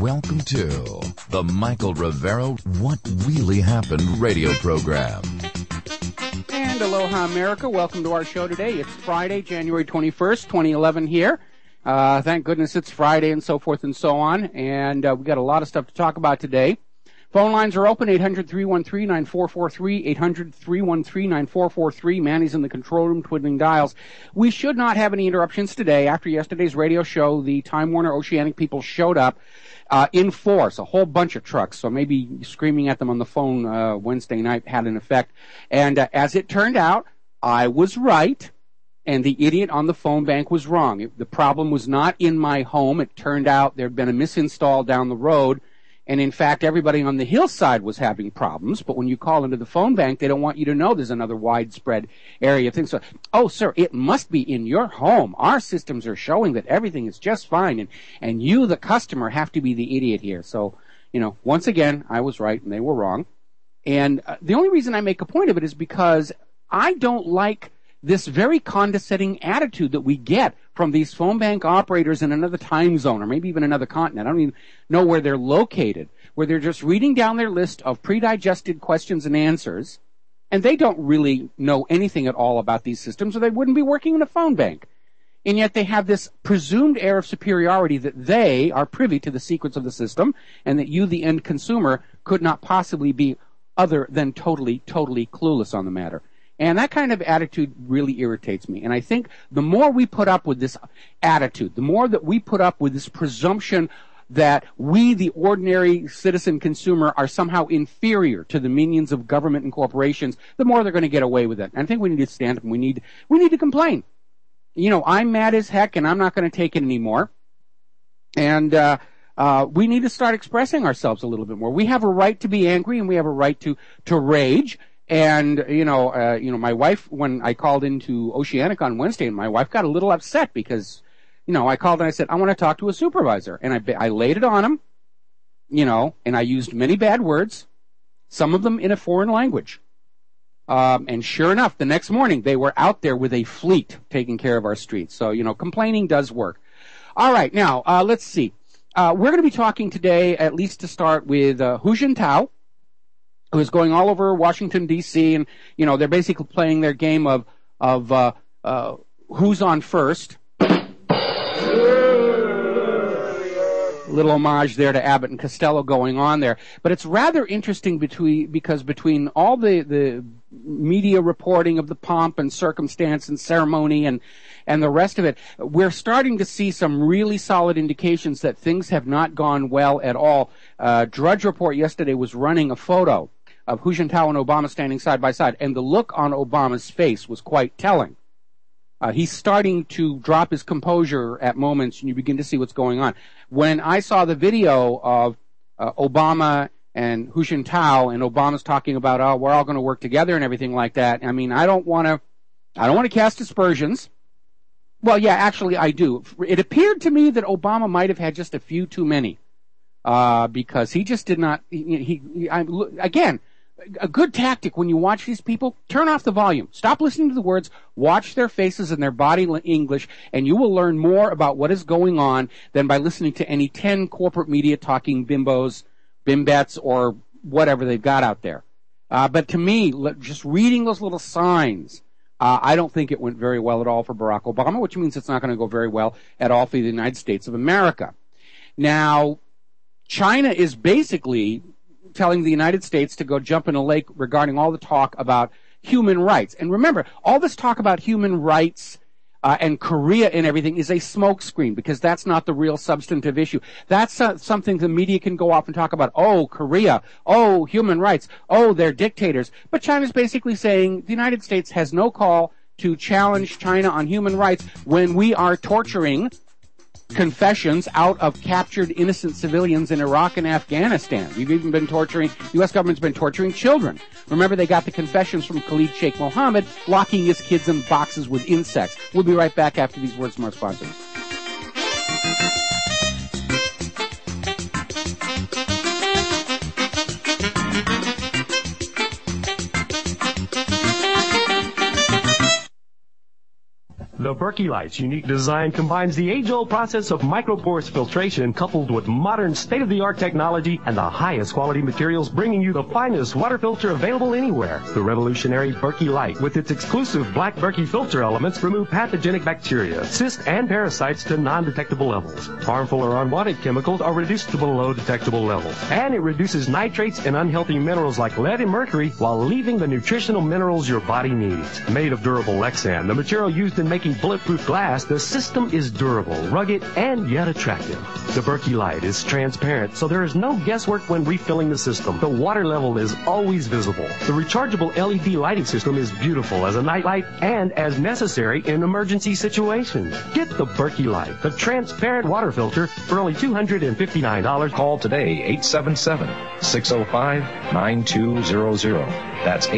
Welcome to the Michael Rivero What Really Happened radio program. And aloha, America. Welcome to our show today. It's Friday, January 21st, 2011 here. Thank goodness it's Friday and so forth and so on. And we've got a lot of stuff to talk about today. Phone lines are open, 800-313-9443, 800-313-9443. Manny's in the control room twiddling dials. We should not have any interruptions today. After yesterday's radio show, the Time Warner Oceanic people showed up in force, a whole bunch of trucks. So maybe screaming at them on the phone Wednesday night had an effect. And as it turned out, I was right, and the idiot on the phone bank was wrong. The problem was not in my home. It turned out there had been a misinstall down the road. And in fact, everybody on the hillside was having problems. But when you call into the phone bank, they don't want you to know there's another widespread area of things. So, oh, sir, it must be in your home. Our systems are showing that everything is just fine. And you, the customer, have to be the idiot here. So, once again, I was right and they were wrong. And the only reason I make a point of it is because I don't like this very condescending attitude that we get from these phone bank operators in another time zone or maybe even another continent. I don't even know where they're located, where they're just reading down their list of pre-digested questions and answers, and they don't really know anything at all about these systems or they wouldn't be working in a phone bank. And yet they have this presumed air of superiority that they are privy to the secrets of the system and that you, the end consumer, could not possibly be other than totally clueless on the matter. And that kind of attitude really irritates me. And I think the more we put up with this attitude, the more that we put up with this presumption that we, the ordinary citizen consumer, are somehow inferior to the minions of government and corporations, the more they're going to get away with it. And I think we need to stand up and we need to complain. I'm mad as heck and I'm not going to take it anymore. And we need to start expressing ourselves a little bit more. We have a right to be angry and we have a right to rage. And, my wife, when I called into Oceanic on Wednesday, and my wife got a little upset because, I called and I said, I want to talk to a supervisor. And I laid it on him, and I used many bad words, some of them in a foreign language. And sure enough, the next morning, they were out there with a fleet taking care of our streets. So, complaining does work. All right, now, let's see. We're going to be talking today, at least to start, with Hu Jintao, who is going all over Washington, D.C., and, they're basically playing their game of who's on first. Little homage there to Abbott and Costello going on there. But it's rather interesting because between all the media reporting of the pomp and circumstance and ceremony and the rest of it, we're starting to see some really solid indications that things have not gone well at all. Drudge Report yesterday was running a photo of Hu Jintao and Obama standing side by side, and the look on Obama's face was quite telling. He's starting to drop his composure at moments, and you begin to see what's going on. When I saw the video of Obama and Hu Jintao, and Obama's talking about, oh, we're all going to work together and everything like that, I mean, I don't want to cast aspersions. Well, yeah, actually, I do. It appeared to me that Obama might have had just a few too many, because he just did not. Again, a good tactic when you watch these people, turn off the volume. Stop listening to the words, watch their faces and their body English, and you will learn more about what is going on than by listening to any 10 corporate media talking bimbos, bimbettes, or whatever they've got out there. But to me, just reading those little signs, I don't think it went very well at all for Barack Obama, which means it's not going to go very well at all for the United States of America. Now, China is basically telling the United States to go jump in a lake regarding all the talk about human rights. And remember, all this talk about human rights and Korea and everything is a smokescreen, because that's not the real substantive issue. That's something the media can go off and talk about. Oh, Korea. Oh, human rights. Oh, they're dictators. But China's basically saying the United States has no call to challenge China on human rights when we are torturing confessions out of captured innocent civilians in Iraq and Afghanistan. We've even been torturing, the U.S. government's been torturing children. Remember, they got the confessions from Khalid Sheikh Mohammed, locking his kids in boxes with insects. We'll be right back after these words from our sponsors. The Berkshire Berkey Light's unique design combines the age-old process of microporous filtration coupled with modern state-of-the-art technology and the highest quality materials, bringing you the finest water filter available anywhere. The revolutionary Berkey Light, with its exclusive black Berkey filter elements, remove pathogenic bacteria, cysts, and parasites to non-detectable levels. Harmful or unwanted chemicals are reduced to below detectable levels. And it reduces nitrates and unhealthy minerals like lead and mercury while leaving the nutritional minerals your body needs. Made of durable Lexan, the material used in making bulletproof glass, the system is durable, rugged, and yet attractive. The Berkey Light is transparent, so there is no guesswork when refilling the system. The water level is always visible. The rechargeable LED lighting system is beautiful as a nightlight and as necessary in emergency situations. Get the Berkey Light, the transparent water filter, for only $259. Call today, 877-605-9200. That's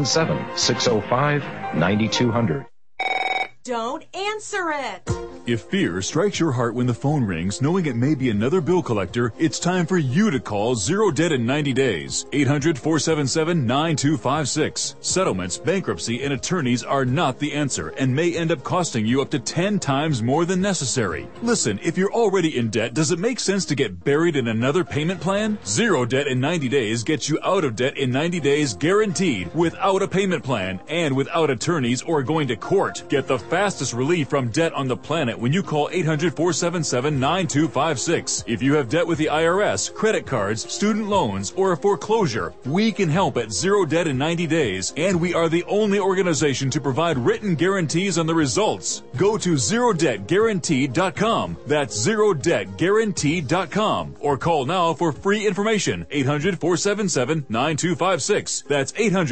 877-605-9200. Don't answer it. If fear strikes your heart when the phone rings, knowing it may be another bill collector, it's time for you to call Zero Debt in 90 days. 800-477-9256. Settlements, bankruptcy, and attorneys are not the answer and may end up costing you up to 10 times more than necessary. Listen, if you're already in debt, does it make sense to get buried in another payment plan? Zero Debt in 90 days gets you out of debt in 90 days guaranteed, without a payment plan and without attorneys or going to court. Get the fastest relief from debt on the planet when you call 800-477-9256. If you have debt with the IRS, credit cards, student loans, or a foreclosure, we can help at Zero Debt in 90 days, and we are the only organization to provide written guarantees on the results. Go to ZeroDebtGuaranteed.com. That's ZeroDebtGuaranteed.com. Or call now for free information. 800-477-9256. That's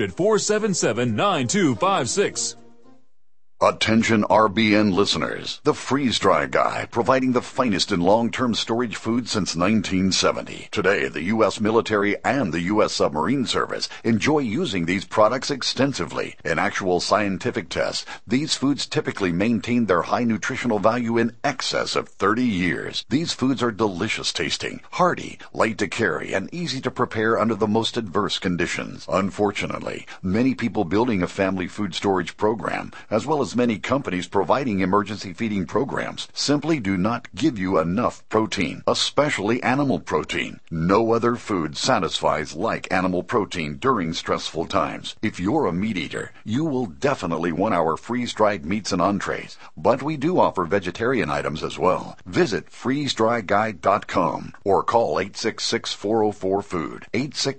800-477-9256. Attention RBN listeners. The Freeze Dry Guy, providing the finest in long-term storage food since 1970. Today, the U.S. military and the U.S. submarine service enjoy using these products extensively. In actual scientific tests, these foods typically maintain their high nutritional value in excess of 30 years. These foods are delicious tasting, hearty, light to carry, and easy to prepare under the most adverse conditions. Unfortunately, many people building a family food storage program, as well as many companies providing emergency feeding programs, simply do not give you enough protein, especially animal protein. No other food satisfies like animal protein during stressful times. If you're a meat eater, you will definitely want our freeze-dried meats and entrees, but we do offer vegetarian items as well. Visit freezedryguide.com or call 866-404-FOOD,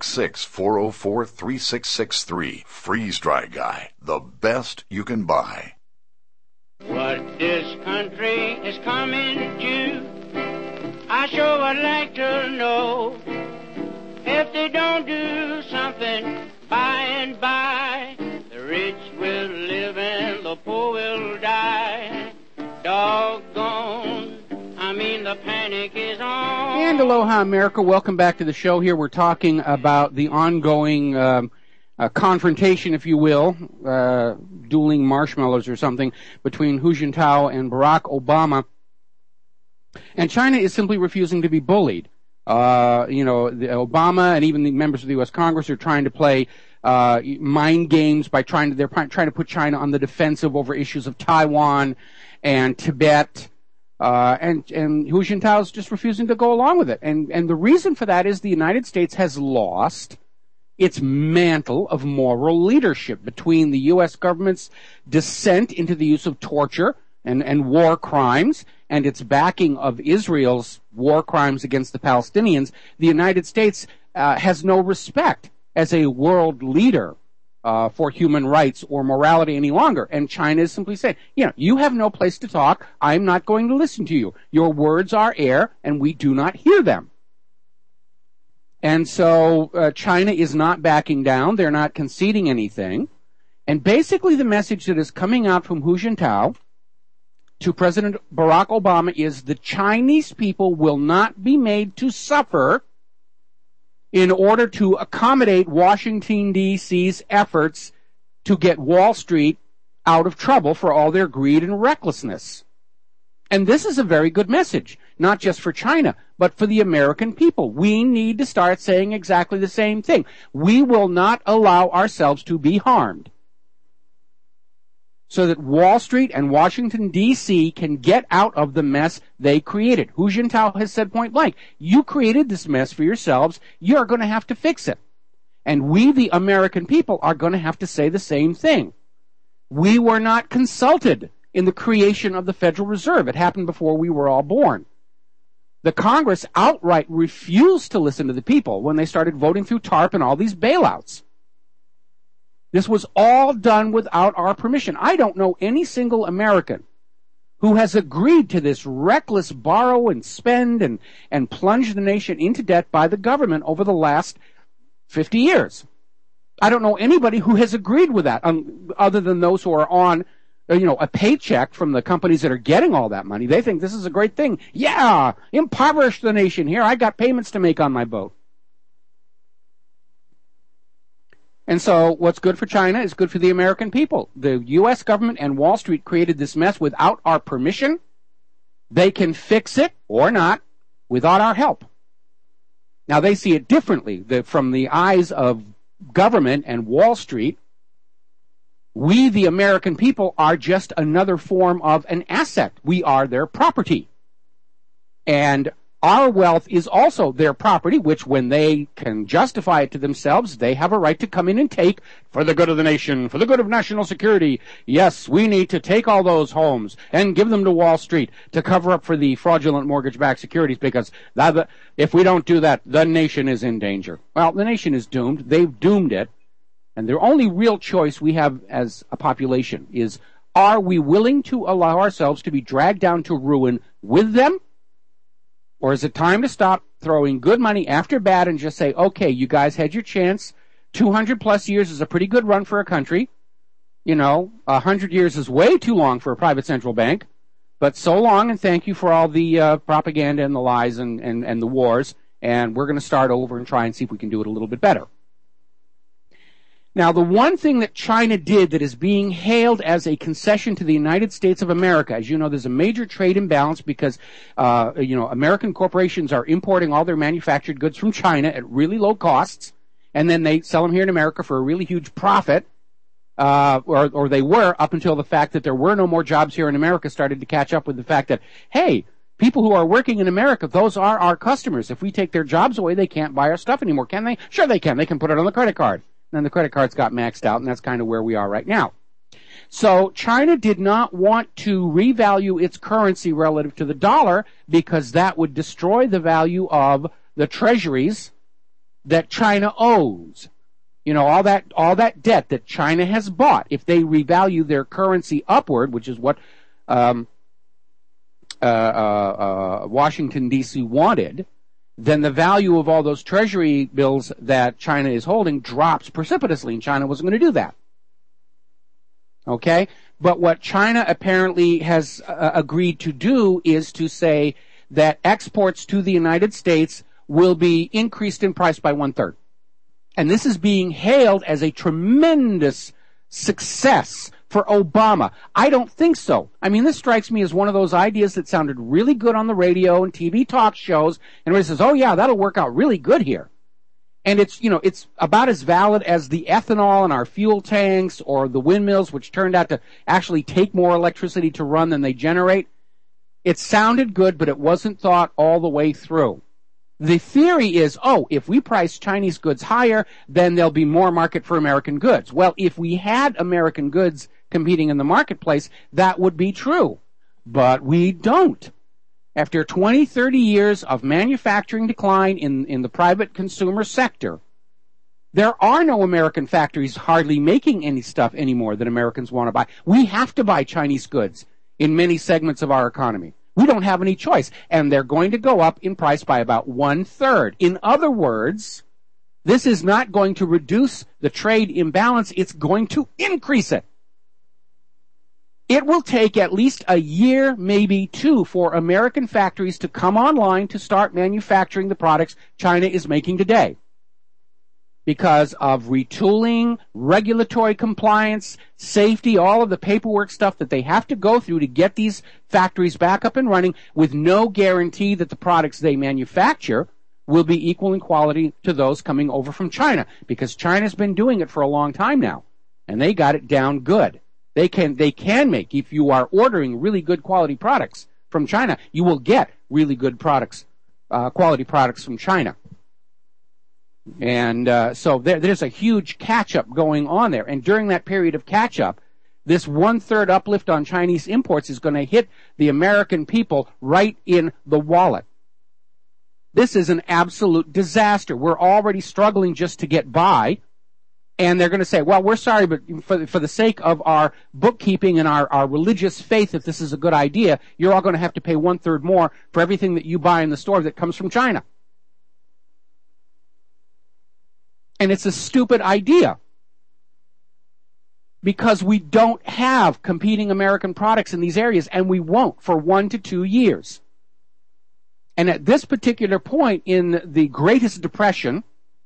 866-404-3663. Freeze Dry Guy, the best you can buy. What this country is coming to, I sure would like to know. If they don't do something by and by, the rich will live and the poor will die. Doggone, I mean the panic is on. And aloha America, welcome back to the show. Here we're talking about the ongoing confrontation, if you will, dueling marshmallows or something, between Hu Jintao and Barack Obama. And China is simply refusing to be bullied. Obama and even the members of the U.S. Congress are trying to play mind games by trying to put China on the defensive over issues of Taiwan and Tibet. And Hu Jintao is just refusing to go along with it. And the reason for that is the United States has lost its mantle of moral leadership between the U.S. government's descent into the use of torture and war crimes and its backing of Israel's war crimes against the Palestinians. The United States has no respect as a world leader for human rights or morality any longer. And China is simply saying, you have no place to talk. I'm not going to listen to you. Your words are air, and we do not hear them. And so China is not backing down. They're not conceding anything. And basically the message that is coming out from Hu Jintao to President Barack Obama is the Chinese people will not be made to suffer in order to accommodate Washington, D.C.'s efforts to get Wall Street out of trouble for all their greed and recklessness. And this is a very good message, not just for China, but for the American people. We need to start saying exactly the same thing. We will not allow ourselves to be harmed. so that Wall Street and Washington, D.C. can get out of the mess they created. Hu Jintao has said point blank, you created this mess for yourselves. You're going to have to fix it. And we, the American people, are going to have to say the same thing. We were not consulted in the creation of the Federal Reserve. It happened before we were all born. The Congress outright refused to listen to the people when they started voting through TARP and all these bailouts. This was all done without our permission. I don't know any single American who has agreed to this reckless borrow and spend and plunge the nation into debt by the government over the last 50 years. I don't know anybody who has agreed with that, other than those who are on, a paycheck from the companies that are getting all that money. They think this is a great thing. Yeah, impoverish the nation here. I got payments to make on my boat. And so what's good for China is good for the American people. The U.S. government and Wall Street created this mess without our permission. They can fix it, or not, without our help. Now, they see it differently. From the eyes of government and Wall Street, we, the American people, are just another form of an asset. We are their property. And our wealth is also their property, which when they can justify it to themselves, they have a right to come in and take for the good of the nation, for the good of national security. Yes, we need to take all those homes and give them to Wall Street to cover up for the fraudulent mortgage-backed securities, because if we don't do that, the nation is in danger. Well, the nation is doomed. They've doomed it. And the only real choice we have as a population is, are we willing to allow ourselves to be dragged down to ruin with them? Or is it time to stop throwing good money after bad and just say, okay, you guys had your chance. 200 plus years is a pretty good run for a country. 100 years is way too long for a private central bank. But so long, and thank you for all the propaganda and the lies and the wars. And we're going to start over and try and see if we can do it a little bit better. Now, the one thing that China did that is being hailed as a concession to the United States of America, as you know, there's a major trade imbalance because, American corporations are importing all their manufactured goods from China at really low costs, and then they sell them here in America for a really huge profit, or they were, up until the fact that there were no more jobs here in America started to catch up with the fact that, hey, people who are working in America, those are our customers. If we take their jobs away, they can't buy our stuff anymore, can they? Sure they can. They can put it on the credit card. And the credit cards got maxed out, and that's kind of where we are right now. So China did not want to revalue its currency relative to the dollar because that would destroy the value of the treasuries that China owes. All that debt that China has bought. If they revalue their currency upward, which is what Washington, D.C. wanted, then the value of all those treasury bills that China is holding drops precipitously, and China wasn't going to do that. Okay? But what China apparently has agreed to do is to say that exports to the United States will be increased in price by 1/3. And this is being hailed as a tremendous success for Obama. I don't think so. I mean, this strikes me as one of those ideas that sounded really good on the radio and TV talk shows, and everybody says, oh yeah, that'll work out really good here. And it's about as valid as the ethanol in our fuel tanks or the windmills, which turned out to actually take more electricity to run than they generate. It sounded good, but it wasn't thought all the way through. The theory is, if we price Chinese goods higher, then there'll be more market for American goods. Well, if we had American goods competing in the marketplace, that would be true. But we don't. After 20, 30 years of manufacturing decline in the private consumer sector, there are no American factories hardly making any stuff anymore that Americans want to buy. We have to buy Chinese goods in many segments of our economy. We don't have any choice, and they're going to go up in price by about 1/3. In other words, this is not going to reduce the trade imbalance, it's going to increase it. It will take at least a year, maybe 2, for American factories to come online to start manufacturing the products China is making today. Because of retooling, regulatory compliance, safety, all of the paperwork stuff that they have to go through to get these factories back up and running, with no guarantee that the products they manufacture will be equal in quality to those coming over from China. Because China's been doing it for a long time now, and they got it down good. They can make, if you are ordering really good quality products from China, you will get really good products, quality products from China. And so there's a huge catch-up going on there. And during that period of catch-up, this 1/3 uplift on Chinese imports is going to hit the American people right in the wallet. This is an absolute disaster. We're already struggling just to get by. And they're going to say, well, we're sorry, but for the sake of our bookkeeping and our religious faith that this is a good idea, you're all going to have to pay 1/3 more for everything that you buy in the store that comes from China. And it's a stupid idea. Because we don't have competing American products in these areas, and we won't for 1 to 2 years. And at this particular point in the Greatest Depression,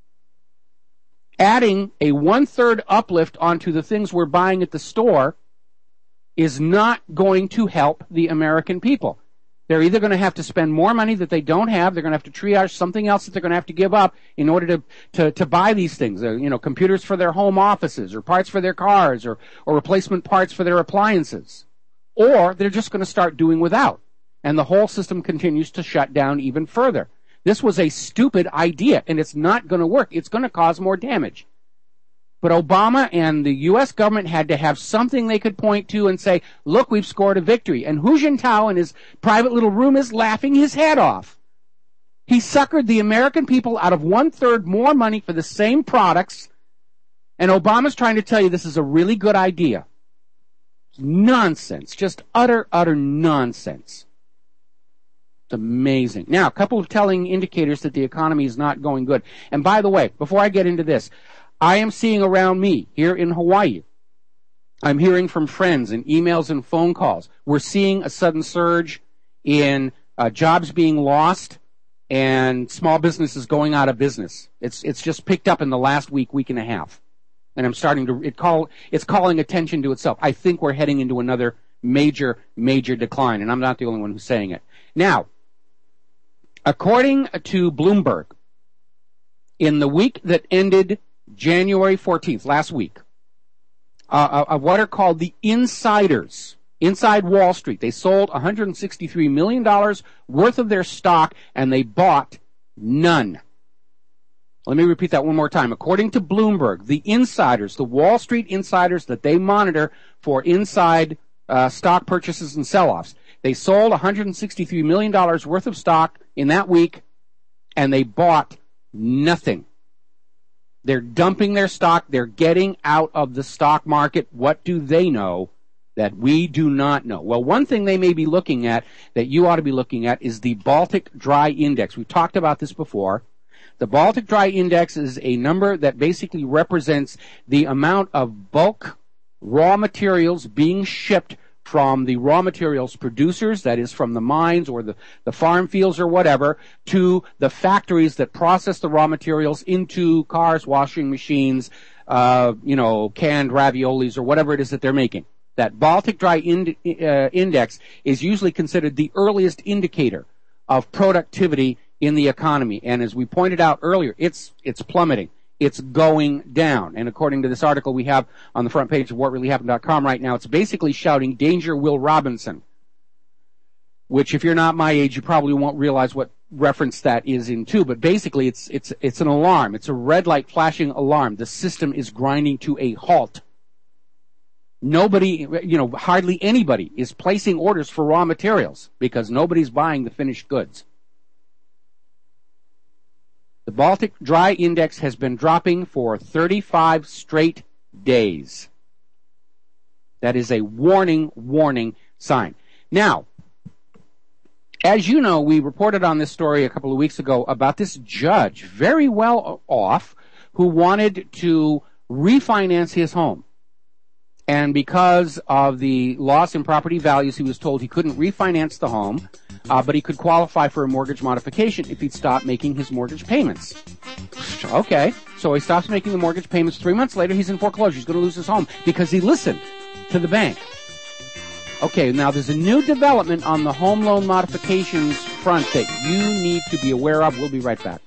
adding a 1/3 uplift onto the things we're buying at the store is not going to help the American people. They're either going to have to spend more money that they don't have, they're going to have to triage something else that they're going to have to give up in order to buy these things. Computers for their home offices, or parts for their cars, or replacement parts for their appliances. Or they're just going to start doing without. And the whole system continues to shut down even further. This was a stupid idea, and it's not going to work. It's going to cause more damage. But Obama and the U.S. government had to have something they could point to and say, look, we've scored a victory. And Hu Jintao in his private little room is laughing his head off. He suckered the American people out of 1/3 more money for the same products, and Obama's trying to tell you this is a really good idea. Nonsense. Just utter nonsense. It's amazing. Now, a couple of telling indicators that the economy is not going good. And by the way, before I get into this, I am seeing around me here in Hawaii, I'm hearing from friends and emails and phone calls. We're seeing a sudden surge in jobs being lost and small businesses going out of business. It's just picked up in the last week and a half. And I'm starting to, it's calling attention to itself. I think we're heading into another major decline, and I'm not the only one who's saying it. Now, according to Bloomberg, in the week that ended January 14th, last week, of what are called the insiders, inside Wall Street, they sold $163 million worth of their stock, and they bought none. Let me repeat that one more time. According to Bloomberg, the insiders, the Wall Street insiders that they monitor for inside stock purchases and sell-offs, they sold $163 million worth of stock in that week, and they bought nothing. They're dumping their stock. They're getting out of the stock market. What do they know that we do not know? Well, one thing they may be looking at that you ought to be looking at is the Baltic Dry Index. We've talked about this before. The Baltic Dry Index is a number that basically represents the amount of bulk raw materials being shipped from the raw materials producers, that is from the mines or the farm fields or whatever, to the factories that process the raw materials into cars, washing machines, canned raviolis or whatever it is that they're making. That Baltic Dry Index is usually considered the earliest indicator of productivity in the economy. And as we pointed out earlier, it's plummeting. It's going down. And according to this article we have on the front page of whatreallyhappened.com right now, it's basically shouting, "Danger, Will Robinson." Which, if you're not my age, you probably won't realize what reference that is into. But basically, it's an alarm. It's a red light flashing alarm. The system is grinding to a halt. Nobody, hardly anybody is placing orders for raw materials because nobody's buying the finished goods. The Baltic Dry Index has been dropping for 35 straight days. That is a warning sign. Now, as you know, we reported on this story a couple of weeks ago about this judge, very well off, who wanted to refinance his home. And because of the loss in property values, he was told he couldn't refinance the home, but he could qualify for a mortgage modification if he'd stop making his mortgage payments. Okay, so he stops making the mortgage payments. 3 months later, he's in foreclosure. He's going to lose his home because he listened to the bank. Okay, now there's a new development on the home loan modifications front that you need to be aware of. We'll be right back.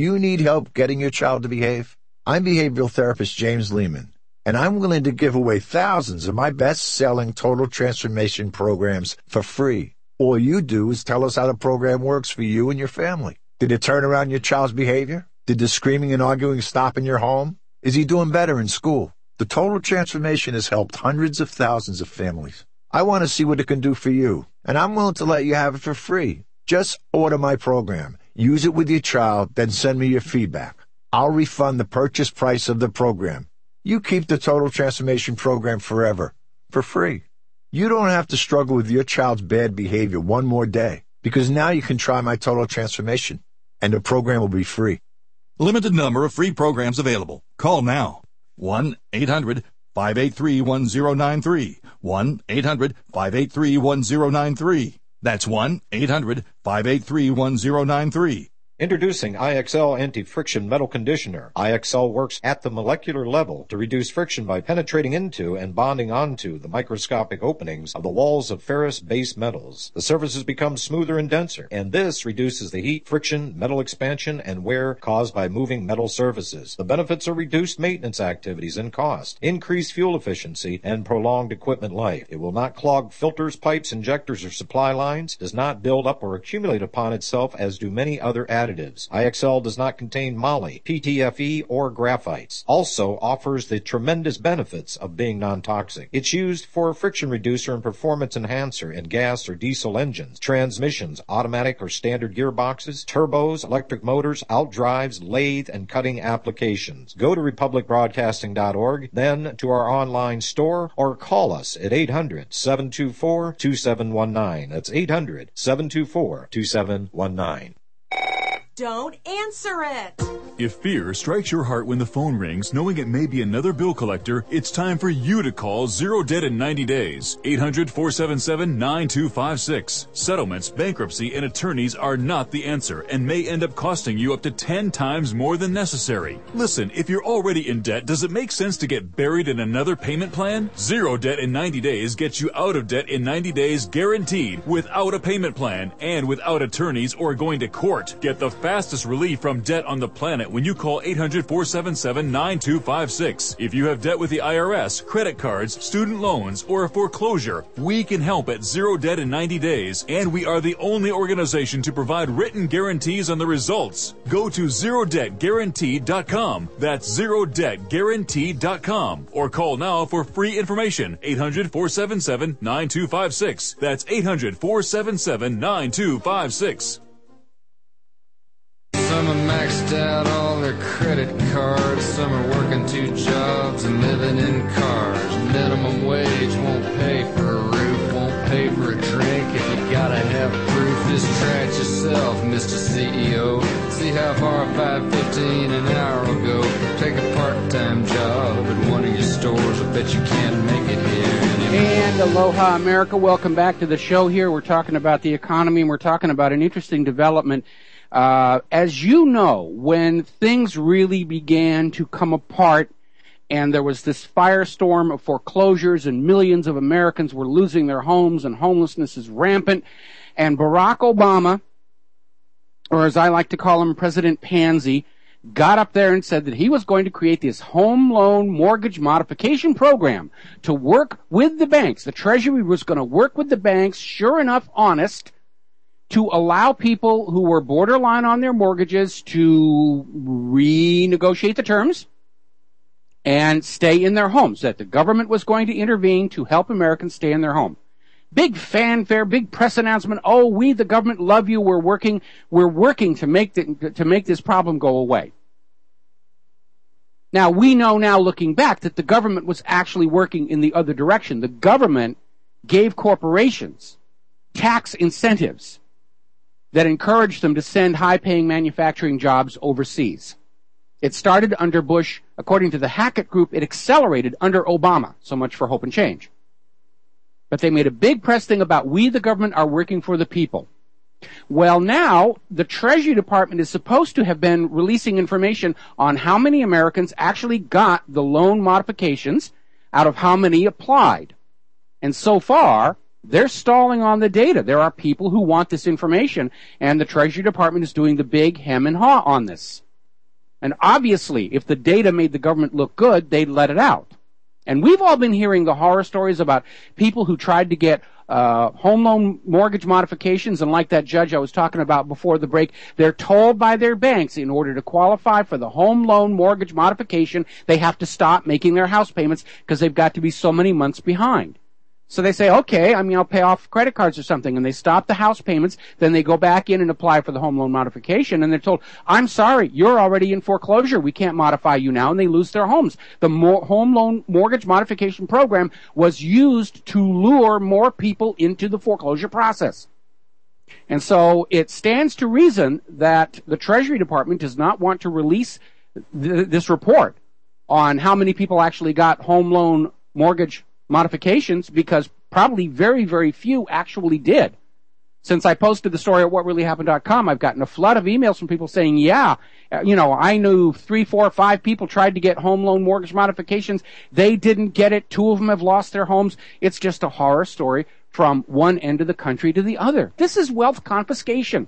you need help getting your child to behave? I'm behavioral therapist James Lehman, and I'm willing to give away thousands of my best-selling total transformation programs for free. All you do is tell us how the program works for you and your family. Did it turn around your child's behavior? Did the screaming and arguing stop in your home? Is he doing better in school? The total transformation has helped hundreds of thousands of families. I want to see what it can do for you, and I'm willing to let you have it for free. Just order my program, use it with your child, then send me your feedback. I'll refund the purchase price of the program. You keep the Total Transformation Program forever, for free. You don't have to struggle with your child's bad behavior one more day, because now you can try my Total Transformation, and the program will be free. Limited number of free programs available. Call now. 1-800-583-1093. 1-800-583-1093. That's 1-800-583-1093. Introducing IXL Anti-Friction Metal Conditioner. IXL works at the molecular level to reduce friction by penetrating into and bonding onto the microscopic openings of the walls of ferrous-based metals. The surfaces become smoother and denser, and this reduces the heat, friction, metal expansion, and wear caused by moving metal surfaces. The benefits are reduced maintenance activities and cost, increased fuel efficiency, and prolonged equipment life. It will not clog filters, pipes, injectors, or supply lines, does not build up or accumulate upon itself as do many other additives. IXL does not contain moly, PTFE, or graphites. Also offers the tremendous benefits of being non-toxic. It's used for a friction reducer and performance enhancer in gas or diesel engines, transmissions, automatic or standard gearboxes, turbos, electric motors, outdrives, lathe, and cutting applications. Go to republicbroadcasting.org, then to our online store, or call us at 800-724-2719. That's 800-724-2719. Don't answer it. If fear strikes your heart when the phone rings, knowing it may be another bill collector, it's time for you to call Zero Debt in 90 days. 800-477-9256. Settlements, bankruptcy, and attorneys are not the answer and may end up costing you up to 10 times more than necessary. Listen, if you're already in debt, does it make sense to get buried in another payment plan? Zero Debt in 90 days gets you out of debt in 90 days guaranteed, without a payment plan and without attorneys or going to court. Get the fastest relief from debt on the planet when you call 800-477-9256. If you have debt with the IRS, credit cards, student loans, or a foreclosure, we can help at Zero Debt in 90 days, and we are the only organization to provide written guarantees on the results. Go to ZeroDebtGuaranteed.com. That's ZeroDebtGuaranteed.com. Or call now for free information. 800-477-9256. That's 800-477-9256. Some are maxed out all their credit cards. Some are working 2 jobs and living in cars. Minimum wage won't pay for a roof, won't pay for a drink. If you gotta have proof, just try it yourself, Mr. CEO. See how far 5.15 an hour will go. Take a part-time job at one of your stores. I bet you can't make it here anymore. And aloha, America. Welcome back to the show here. We're talking about the economy, and we're talking about an interesting development. As you know, when things really began to come apart and there was this firestorm of foreclosures and millions of Americans were losing their homes and homelessness is rampant, and Barack Obama, or as I like to call him, President Pansy, got up there and said that he was going to create this home loan mortgage modification program to work with the banks. The Treasury was going to work with the banks, sure enough, honest, to allow people who were borderline on their mortgages to renegotiate the terms and stay in their homes, that the government was going to intervene to help Americans stay in their home. Big fanfare, big press announcement. Oh, we, the government, love you. We're working to make this problem go away. Now, we know now, looking back, that the government was actually working in the other direction. The government gave corporations tax incentives that encouraged them to send high-paying manufacturing jobs overseas. It started under Bush. According to the Hackett Group, it accelerated under Obama. So much for hope and change. But they made a big press thing about we, the government, are working for the people. Well, now, the Treasury Department is supposed to have been releasing information on how many Americans actually got the loan modifications out of how many applied. And so far, they're stalling on the data. There are people who want this information, and the Treasury Department is doing the big hem and haw on this. And obviously, if the data made the government look good, they'd let it out. And we've all been hearing the horror stories about people who tried to get home loan mortgage modifications, and like that judge I was talking about before the break, they're told by their banks in order to qualify for the home loan mortgage modification, they have to stop making their house payments because they've got to be so many months behind. So they say, okay, I'll pay off credit cards or something, and they stop the house payments, then they go back in and apply for the home loan modification, and they're told, I'm sorry, you're already in foreclosure, we can't modify you now, and they lose their homes. The home loan mortgage modification program was used to lure more people into the foreclosure process. And so it stands to reason that the Treasury Department does not want to release this report on how many people actually got home loan mortgage modifications, because probably very, very few actually did. Since I posted the story at whatreallyhappened.com, I've gotten a flood of emails from people saying, I knew 3, 4, 5 people tried to get home loan mortgage modifications. They didn't get it. 2 of them have lost their homes. It's just a horror story from one end of the country to the other. This is wealth confiscation.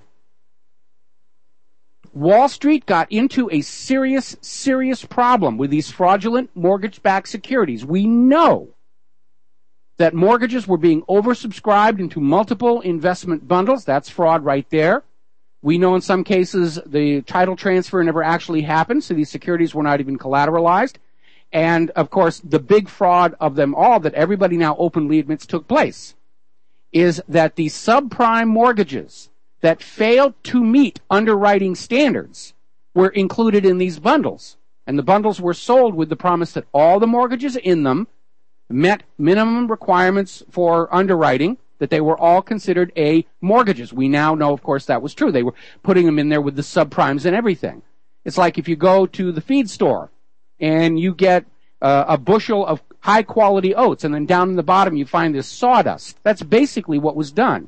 Wall Street got into a serious, serious problem with these fraudulent mortgage-backed securities. We know that mortgages were being oversubscribed into multiple investment bundles. That's fraud right there. We know in some cases the title transfer never actually happened, so these securities were not even collateralized. And, of course, the big fraud of them all that everybody now openly admits took place is that the subprime mortgages that failed to meet underwriting standards were included in these bundles. And the bundles were sold with the promise that all the mortgages in them met minimum requirements for underwriting, that they were all considered A mortgages. We now know, of course, that was true. They were putting them in there with the subprimes and everything. It's like if you go to the feed store and you get a bushel of high-quality oats, and then down in the bottom you find this sawdust. That's basically what was done.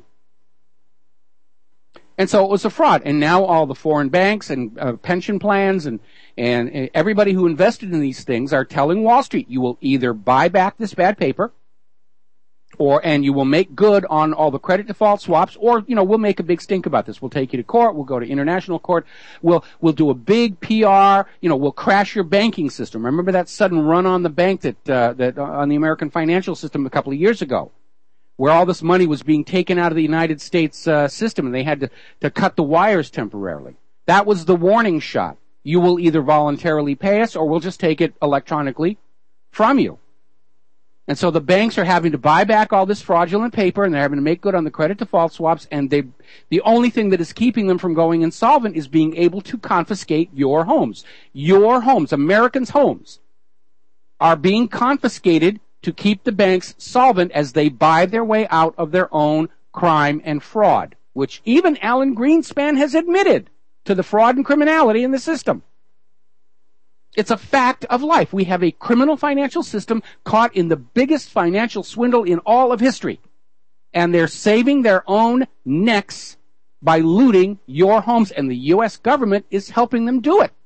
And so it was a fraud. And now all the foreign banks and pension plans and everybody who invested in these things are telling Wall Street, you will either buy back this bad paper, and you will make good on all the credit default swaps, or, we'll make a big stink about this. We'll take you to court. We'll go to international court. We'll do a big PR. We'll crash your banking system. Remember that sudden run on the bank that on the American financial system a couple of years ago, where all this money was being taken out of the United States system, and they had to cut the wires temporarily. That was the warning shot. You will either voluntarily pay us, or we'll just take it electronically from you. And so the banks are having to buy back all this fraudulent paper, and they're having to make good on the credit default swaps, and the only thing that is keeping them from going insolvent is being able to confiscate your homes. Your homes, Americans' homes, are being confiscated to keep the banks solvent as they buy their way out of their own crime and fraud, which even Alan Greenspan has admitted to the fraud and criminality in the system. It's a fact of life. We have a criminal financial system caught in the biggest financial swindle in all of history. And they're saving their own necks by looting your homes, and the U.S. government is helping them do it.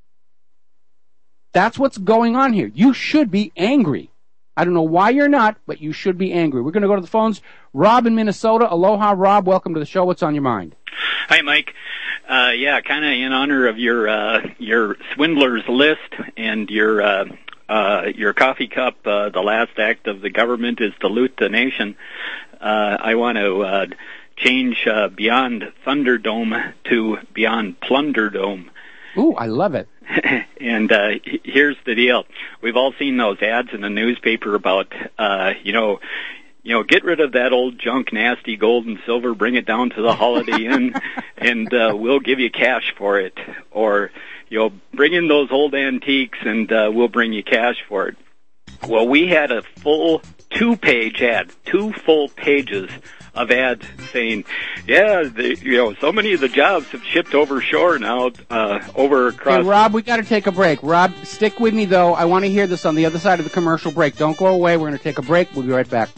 That's what's going on here. You should be angry. I don't know why you're not, but you should be angry. We're going to go to the phones. Rob in Minnesota. Aloha, Rob. Welcome to the show. What's on your mind? Hi, Mike. Kind of in honor of your swindlers list and your coffee cup. The last act of the government is to loot the nation. I want to change beyond Thunderdome to beyond Plunderdome. Ooh, I love it. And here's the deal. We've all seen those ads in the newspaper about, get rid of that old junk, nasty gold and silver, bring it down to the Holiday Inn, and we'll give you cash for it. Or, bring in those old antiques, and we'll bring you cash for it. Well, we had a full 2-page ad, 2 full pages of ads saying, so many of the jobs have shipped over shore now, over across. Hey, Rob, we got to take a break. Rob, stick with me, though. I want to hear this on the other side of the commercial break. Don't go away. We're going to take a break. We'll be right back.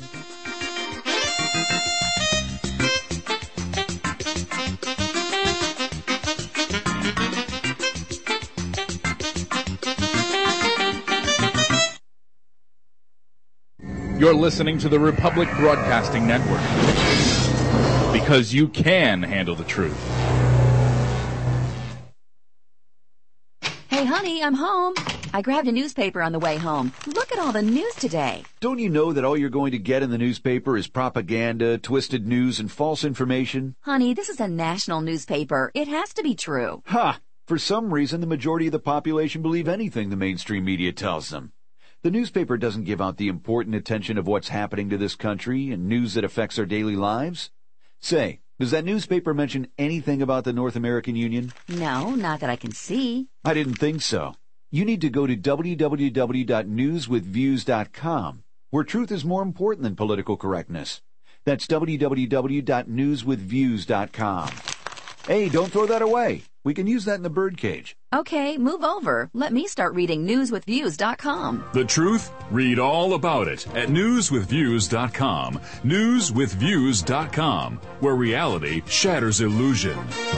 You're listening to the Republic Broadcasting Network, because you can handle the truth. Hey, Hey, honey, I'm home. I grabbed a newspaper on the way home. Look at all the news today. Don't you know that all you're going to get in the newspaper is propaganda, twisted news, and false information? Honey, this is a national newspaper. It has to be true. Ha! For some reason, the majority of the population believe anything the mainstream media tells them. The newspaper doesn't give out the important attention of what's happening to this country and news that affects our daily lives. Say, does that newspaper mention anything about the North American Union? No, not that I can see. I didn't think so. You need to go to www.newswithviews.com, where truth is more important than political correctness. That's www.newswithviews.com. Hey, don't throw that away. We can use that in the birdcage. Okay, move over. Let me start reading newswithviews.com. The truth? Read all about it at newswithviews.com. Newswithviews.com, where reality shatters illusion.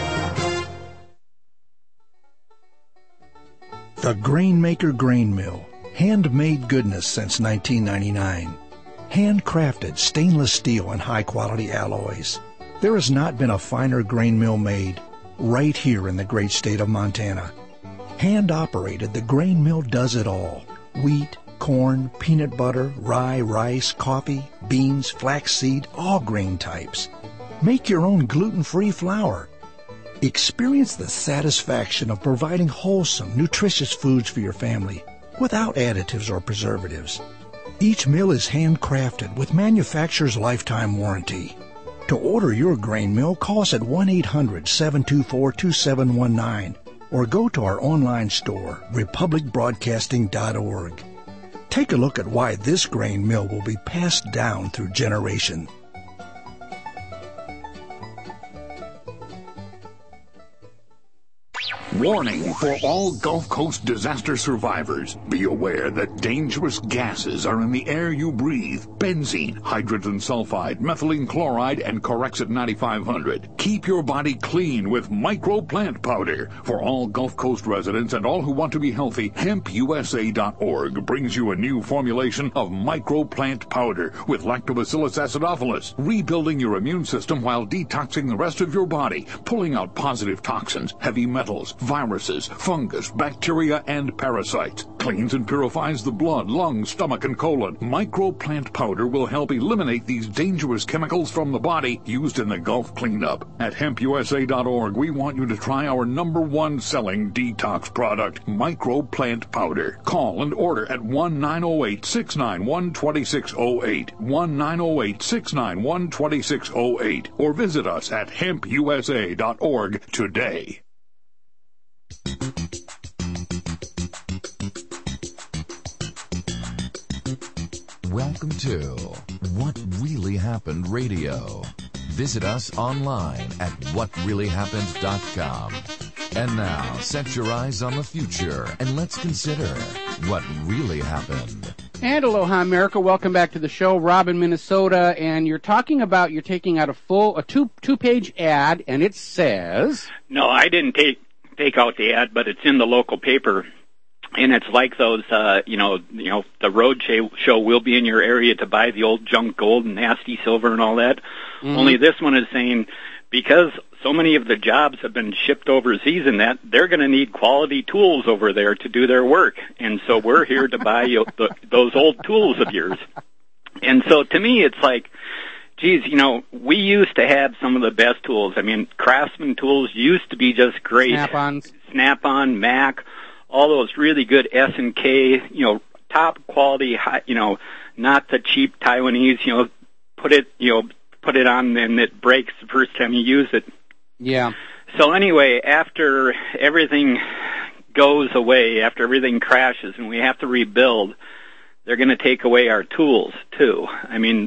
The Grainmaker Grain Mill. Handmade goodness since 1999. Handcrafted stainless steel and high-quality alloys. There has not been a finer grain mill made right here in the great state of Montana. Hand-operated, the grain mill does it all. Wheat, corn, peanut butter, rye, rice, coffee, beans, flaxseed, all grain types. Make your own gluten-free flour. Experience the satisfaction of providing wholesome, nutritious foods for your family without additives or preservatives. Each mill is handcrafted with manufacturer's lifetime warranty. To order your grain mill, call us at 1-800-724-2719 or go to our online store, republicbroadcasting.org. Take a look at why this grain mill will be passed down through generation. Warning for all Gulf Coast disaster survivors. Be aware that dangerous gases are in the air you breathe. Benzene, hydrogen sulfide, methylene chloride, and Corexit 9500. Keep your body clean with microplant powder. For all Gulf Coast residents and all who want to be healthy, HempUSA.org brings you a new formulation of microplant powder with Lactobacillus acidophilus, rebuilding your immune system while detoxing the rest of your body, pulling out positive toxins, heavy metals, viruses, fungus, bacteria, and parasites. Cleans and purifies the blood, lungs, stomach, and colon. Microplant powder will help eliminate these dangerous chemicals from the body used in the Gulf cleanup. At HempUSA.org, we want you to try our #1 selling detox product, Microplant powder. Call and order at 1-908-691-2608, 1-908-691-2608, or visit us at HempUSA.org today. Welcome to What Really Happened Radio. Visit us online at whatreallyhappened.com. And now, set your eyes on the future and let's consider what really happened. And aloha, America. Welcome back to the show. Rob in Minnesota, and you're taking out a two-page ad, and it says... No, I didn't take out the ad, but it's in the local paper. And it's like those, the road show will be in your area to buy the old junk gold and nasty silver and all that. Mm-hmm. Only this one is saying, because so many of the jobs have been shipped overseas and that, they're going to need quality tools over there to do their work. And so we're here to buy those old tools of yours. And so to me, it's like, geez, we used to have some of the best tools. I mean, Craftsman tools used to be just great. Snap-on, Mac, all those really good S&K, top quality, not the cheap Taiwanese, put it on and it breaks the first time you use it. Yeah. So anyway, after everything goes away, after everything crashes and we have to rebuild, they're going to take away our tools too. I mean,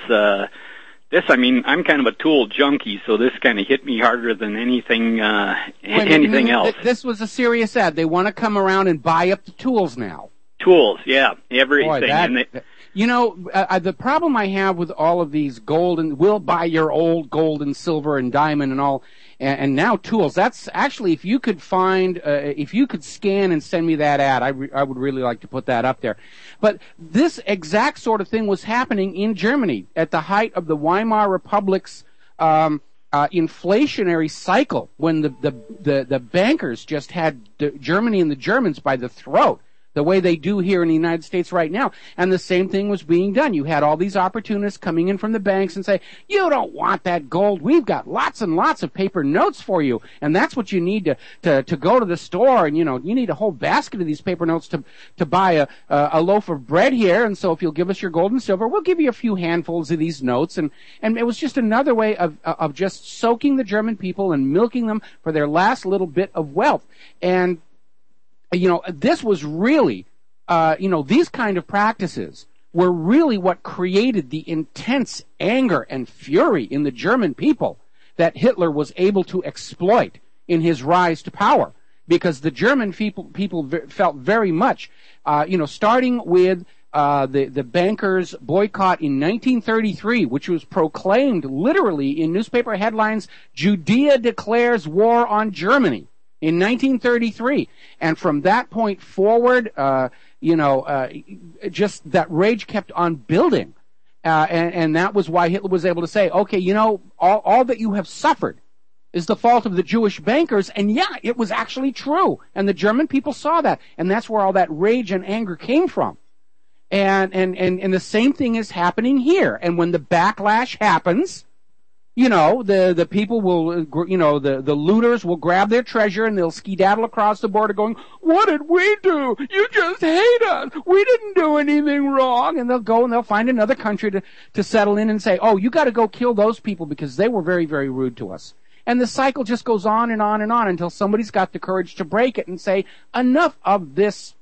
I'm kind of a tool junkie, so this kind of hit me harder than anything else. This was a serious ad. They want to come around and buy up the tools now. Tools, yeah, everything. Boy, the problem I have with all of these we'll buy your old gold and silver and diamond and all, and now tools. That's actually, if you could scan and send me that ad, I would really like to put that up there. But this exact sort of thing was happening in Germany at the height of the Weimar Republic's inflationary cycle when the bankers just had Germany and the Germans by the throat, the way they do here in the United States right now. And the same thing was being done. You had all these opportunists coming in from the banks and say, you don't want that gold. We've got lots and lots of paper notes for you. And that's what you need to go to the store. And, you need a whole basket of these paper notes to buy a loaf of bread here. And so if you'll give us your gold and silver, we'll give you a few handfuls of these notes. And it was just another way of just soaking the German people and milking them for their last little bit of wealth. And this was really, these kind of practices were really what created the intense anger and fury in the German people that Hitler was able to exploit in his rise to power. Because the German people felt very much, starting with the bankers' boycott in 1933, which was proclaimed literally in newspaper headlines, Judea declares war on Germany. In 1933, and from that point forward, just that rage kept on building, and that was why Hitler was able to say, okay, all that you have suffered is the fault of the Jewish bankers, and yeah, it was actually true, and the German people saw that, and that's where all that rage and anger came from, and the same thing is happening here, and when the backlash happens, the people will, the looters will grab their treasure and they'll skedaddle across the border going, what did we do? You just hate us. We didn't do anything wrong. And they'll go and they'll find another country to settle in and say, oh, you got to go kill those people because they were very, very rude to us. And the cycle just goes on and on and on until somebody's got the courage to break it and say, enough of this,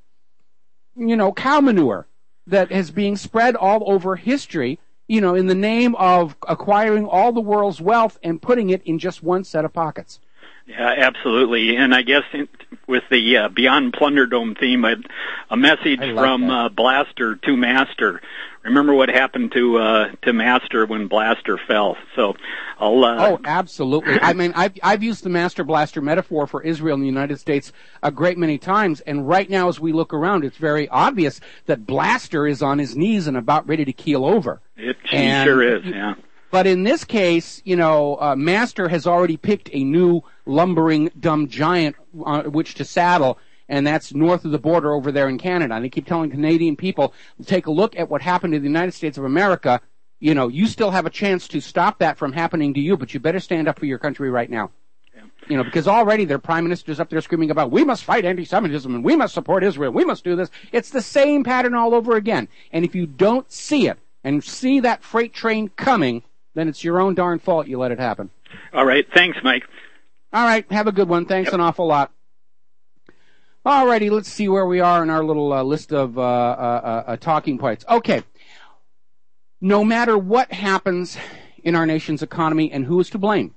cow manure that is being spread all over history, in the name of acquiring all the world's wealth and putting it in just one set of pockets. Yeah, absolutely. And I guess with the Beyond Plunderdome theme, a message from Blaster to Master. Remember what happened to Master when Blaster fell. So I'll. Oh, absolutely. I mean, I've used the Master Blaster metaphor for Israel and the United States a great many times. And right now, as we look around, it's very obvious that Blaster is on his knees and about ready to keel over. He sure is. Yeah. But in this case, Master has already picked a new lumbering dumb giant on which to saddle, and that's north of the border over there in Canada. And they keep telling Canadian people, take a look at what happened to the United States of America. You still have a chance to stop that from happening to you, but you better stand up for your country right now. Yeah. Because already their prime minister's up there screaming about, we must fight anti-Semitism and we must support Israel. We must do this. It's the same pattern all over again. And if you don't see it and see that freight train coming, then it's your own darn fault you let it happen. All right. Thanks, Mike. All right. Have a good one. Thanks an awful lot. All righty. Let's see where we are in our little list of talking points. Okay. No matter what happens in our nation's economy and who is to blame.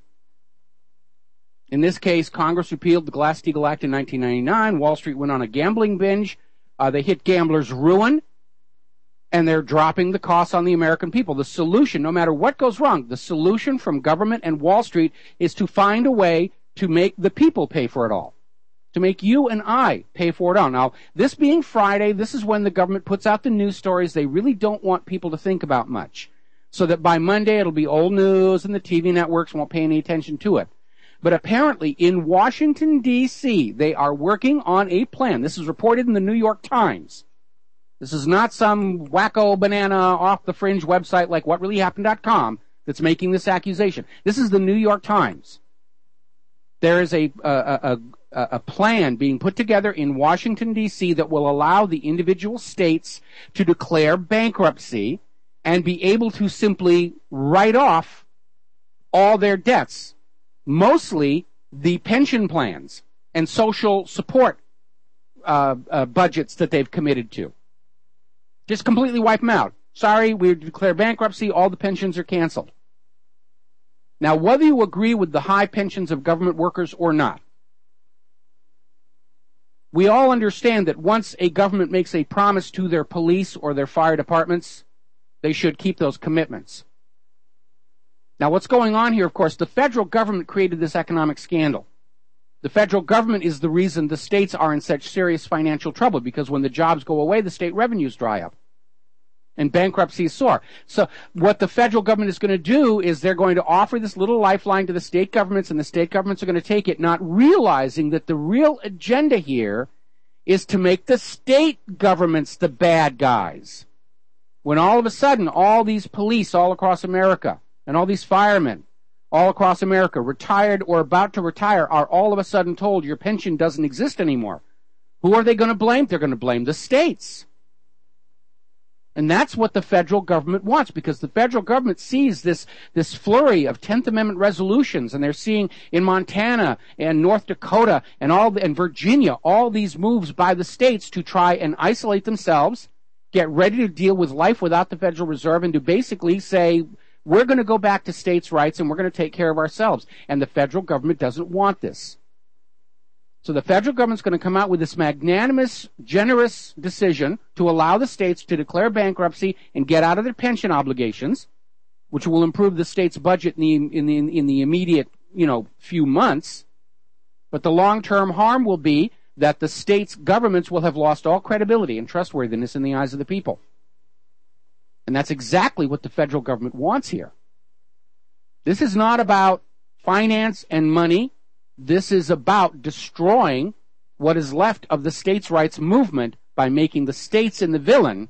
In this case, Congress repealed the Glass-Steagall Act in 1999. Wall Street went on a gambling binge. They hit gamblers' ruin. And they're dropping the costs on the American people. The solution, no matter what goes wrong, the solution from government and Wall Street is to find a way to make the people pay for it all. To make you and I pay for it all. Now, this being Friday, this is when the government puts out the news stories they really don't want people to think about much. So that by Monday it'll be old news and the TV networks won't pay any attention to it. But apparently in Washington, D.C., they are working on a plan. This is reported in the New York Times. This is not some wacko banana off-the-fringe website like whatreallyhappened.com that's making this accusation. This is the New York Times. There is a plan being put together in Washington, D.C. that will allow the individual states to declare bankruptcy and be able to simply write off all their debts, mostly the pension plans and social support budgets that they've committed to. Just completely wipe them out. Sorry, we declare bankruptcy, all the pensions are canceled. Now, whether you agree with the high pensions of government workers or not, we all understand that once a government makes a promise to their police or their fire departments, they should keep those commitments. Now, what's going on here, of course, the federal government created this economic scandal. The federal government is the reason the states are in such serious financial trouble, because when the jobs go away, the state revenues dry up. and bankruptcy is sore. So what the federal government is going to do is they're going to offer this little lifeline to the state governments, and the state governments are going to take it, not realizing that the real agenda here is to make the state governments the bad guys. When all of a sudden, all these police all across America and all these firemen all across America, retired or about to retire, are all of a sudden told your pension doesn't exist anymore. Who are they going to blame? They're going to blame the states. And that's what the federal government wants, because the federal government sees this flurry of 10th Amendment resolutions, and they're seeing in Montana and North Dakota and Virginia all these moves by the states to try and isolate themselves, get ready to deal with life without the Federal Reserve, and to basically say, we're going to go back to states' rights and we're going to take care of ourselves. And the federal government doesn't want this. So the federal government's going to come out with this magnanimous, generous decision to allow the states to declare bankruptcy and get out of their pension obligations, which will improve the state's budget in the immediate, few months. But the long-term harm will be that the states' governments will have lost all credibility and trustworthiness in the eyes of the people. And that's exactly what the federal government wants here. This is not about finance and money. This is about destroying what is left of the states' rights movement by making the states the villain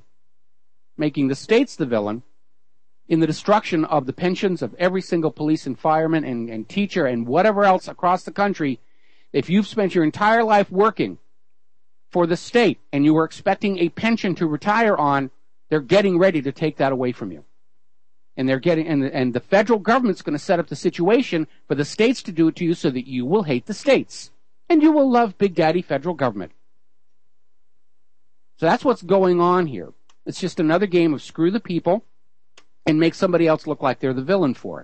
in the destruction of the pensions of every single police and fireman and teacher and whatever else across the country. If you've spent your entire life working for the state and you were expecting a pension to retire on, they're getting ready to take that away from you. And and the federal government's going to set up the situation for the states to do it to you so that you will hate the states. And you will love Big Daddy federal government. So that's what's going on here. It's just another game of screw the people and make somebody else look like they're the villain for it.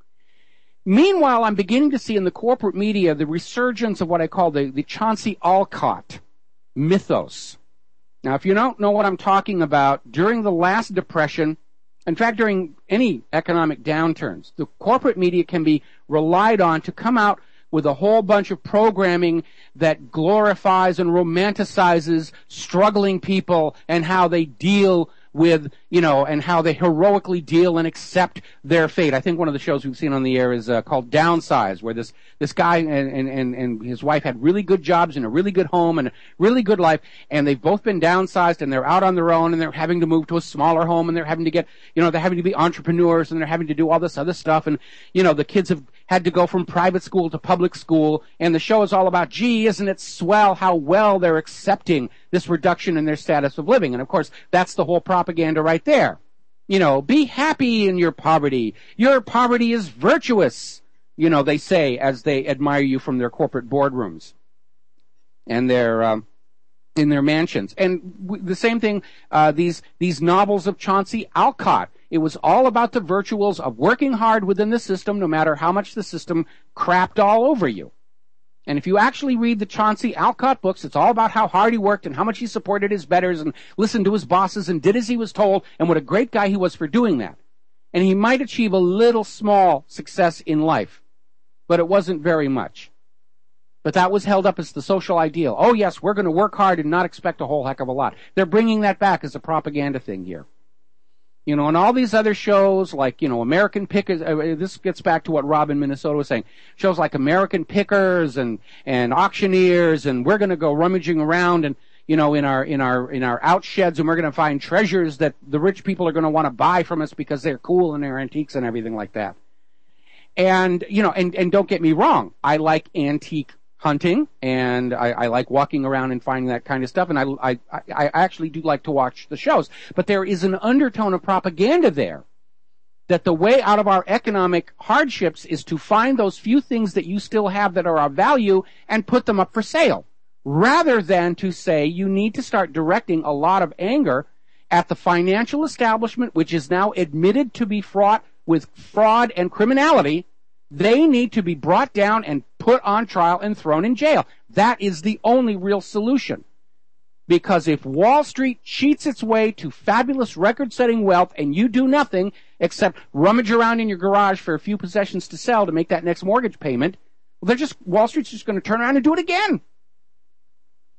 Meanwhile, I'm beginning to see in the corporate media the resurgence of what I call the Chauncey Olcott mythos. Now, if you don't know what I'm talking about, during the last Depression, in fact, during any economic downturns, the corporate media can be relied on to come out with a whole bunch of programming that glorifies and romanticizes struggling people and how they deal with, and how they heroically deal and accept their fate. I think one of the shows we've seen on the air is called Downsize, where this guy and his wife had really good jobs and a really good home and a really good life, and they've both been downsized, and they're out on their own, and they're having to move to a smaller home, and they're having to get, they're having to be entrepreneurs, and they're having to do all this other stuff, and, the kids have had to go from private school to public school, and the show is all about, gee, isn't it swell how well they're accepting this reduction in their status of living. And of course, that's the whole propaganda right there. Be happy in your poverty. Your poverty is virtuous, they say as they admire you from their corporate boardrooms and in their mansions. And the same thing, these novels of Chauncey Olcott. It was all about the virtues of working hard within the system, no matter how much the system crapped all over you. And if you actually read the Chauncey Olcott books, it's all about how hard he worked and how much he supported his betters and listened to his bosses and did as he was told, and what a great guy he was for doing that. And he might achieve a little small success in life, but it wasn't very much. But that was held up as the social ideal. Oh yes, we're going to work hard and not expect a whole heck of a lot. They're bringing that back as a propaganda thing here. And all these other shows like, American Pickers, this gets back to what Rob in Minnesota was saying. Shows like American Pickers and Auctioneers, and we're going to go rummaging around and, in our out sheds, and we're going to find treasures that the rich people are going to want to buy from us because they're cool and they're antiques and everything like that. And, and don't get me wrong, I like antique hunting, and I like walking around and finding that kind of stuff, and I actually do like to watch the shows. But there is an undertone of propaganda there, that the way out of our economic hardships is to find those few things that you still have that are of value and put them up for sale, rather than to say you need to start directing a lot of anger at the financial establishment, which is now admitted to be fraught with fraud and criminality. They need to be brought down and put on trial and thrown in jail. That is the only real solution. Because if Wall Street cheats its way to fabulous record-setting wealth and you do nothing except rummage around in your garage for a few possessions to sell to make that next mortgage payment, well, Wall Street's just going to turn around and do it again.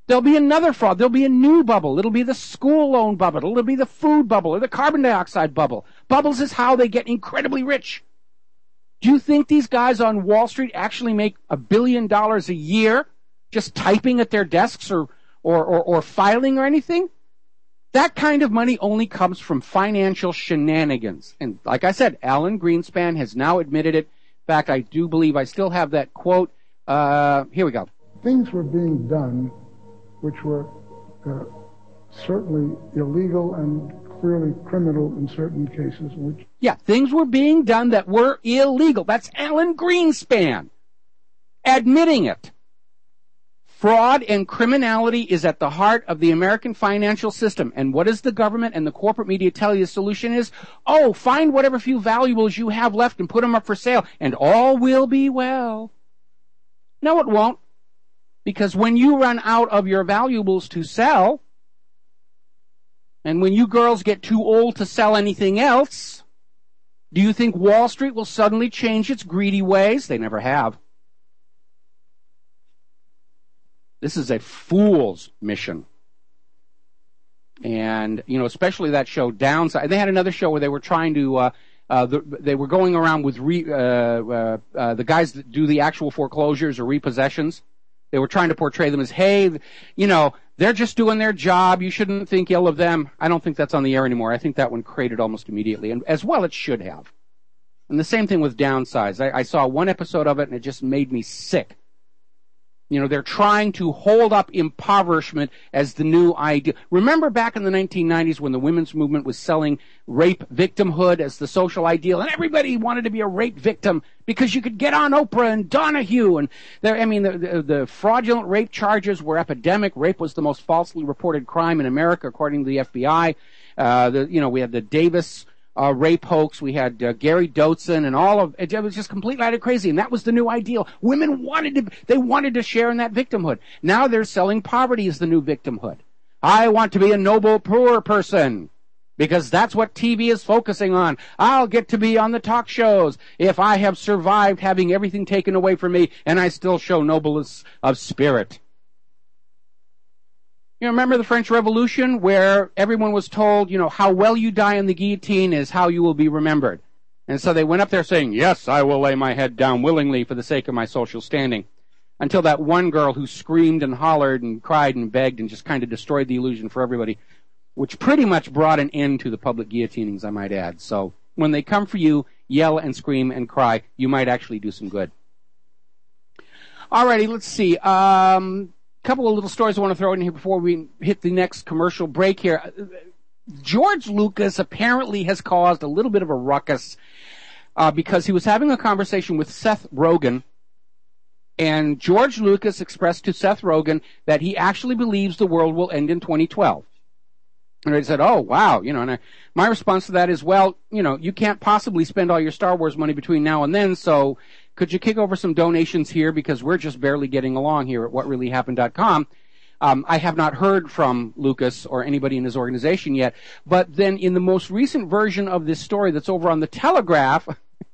There'll be another fraud. There'll be a new bubble. It'll be the school loan bubble. It'll be the food bubble or the carbon dioxide bubble. Bubbles is how they get incredibly rich. Do you think these guys on Wall Street actually make $1 billion a year just typing at their desks or filing or anything? That kind of money only comes from financial shenanigans. And like I said, Alan Greenspan has now admitted it. In fact, I do believe I still have that quote. Here we go. Things were being done which were certainly illegal and clearly criminal in certain cases. Yeah, things were being done that were illegal. That's Alan Greenspan admitting it. Fraud and criminality is at the heart of the American financial system. And what does the government and the corporate media tell you the solution is? Oh, find whatever few valuables you have left and put them up for sale, and all will be well. No, it won't. Because when you run out of your valuables to sell, and when you girls get too old to sell anything else, do you think Wall Street will suddenly change its greedy ways? They never have. This is a fool's mission. And, you know, especially that show Downside. They had another show where they were trying to, they were going around with the guys that do the actual foreclosures or repossessions. They were trying to portray them as, hey, you know, they're just doing their job. You shouldn't think ill of them. I don't think that's on the air anymore. I think that one cratered almost immediately. And as well, it should have. And the same thing with Downsize. I saw one episode of it, and it just made me sick. You know, they're trying to hold up impoverishment as the new ideal. Remember back in the 1990s when the women's movement was selling rape victimhood as the social ideal, and everybody wanted to be a rape victim because you could get on Oprah and Donahue, and the fraudulent rape charges were epidemic. Rape was the most falsely reported crime in America, according to the FBI. We had the Davis rape hoax. We had Gary Dotzen and all of it. It was just completely out of crazy, and that was the new ideal. Women wanted to share in that victimhood. Now they're selling poverty as the new victimhood. I want to be a noble poor person because that's what TV is focusing on. I'll get to be on the talk shows if I have survived having everything taken away from me and I still show nobleness of spirit. You know, remember the French Revolution where everyone was told, you know, how well you die on the guillotine is how you will be remembered. And so they went up there saying, yes, I will lay my head down willingly for the sake of my social standing. Until that one girl who screamed and hollered and cried and begged and just kind of destroyed the illusion for everybody, which pretty much brought an end to the public guillotinings, I might add. So when they come for you, yell and scream and cry, you might actually do some good. Alrighty, let's see. Couple of little stories I want to throw in here before we hit the next commercial break here. George Lucas apparently has caused a little bit of a ruckus because he was having a conversation with Seth Rogen, and George Lucas expressed to Seth Rogen that he actually believes the world will end in 2012. And he said, oh, wow, you know, and my response to that is, well, you know, you can't possibly spend all your Star Wars money between now and then, so could you kick over some donations here because we're just barely getting along here at whatreallyhappened.com. I have not heard from Lucas or anybody in his organization yet, but then in the most recent version of this story that's over on the Telegraph,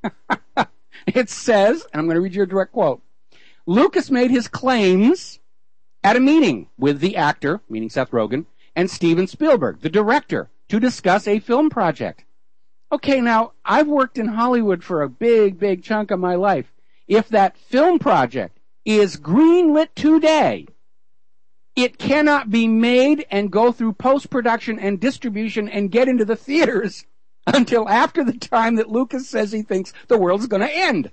it says, and I'm going to read you a direct quote, Lucas made his claims at a meeting with the actor, meaning Seth Rogen, and Steven Spielberg, the director, to discuss a film project. Okay, now, I've worked in Hollywood for a big, big chunk of my life. If that film project is greenlit today, it cannot be made and go through post-production and distribution and get into the theaters until after the time that Lucas says he thinks the world's going to end.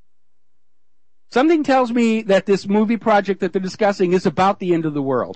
Something tells me that this movie project that they're discussing is about the end of the world.